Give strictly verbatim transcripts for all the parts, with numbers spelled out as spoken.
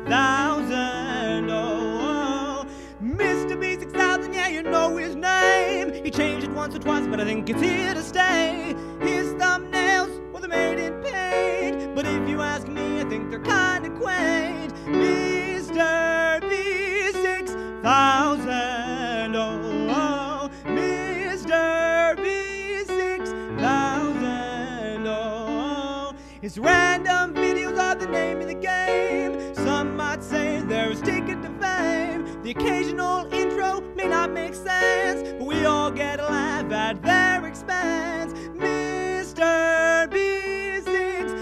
thousand. Oh, oh. Mister B six thousand, yeah, you know his name. He changed it once or twice, but I think it's here to stay. His thumbnails, well, they're made in paint, but if you ask me, I think they're kinda quaint. Mister B six thousand, oh, oh. Mister B six thousand, oh, oh. His random videos are the name of the game. Some might say they're his ticket to fame. The occasional intro may not make sense, but we all get a laugh at their expense. Mister B six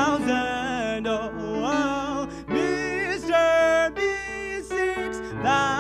thousand, oh, oh. Mister B six thousand.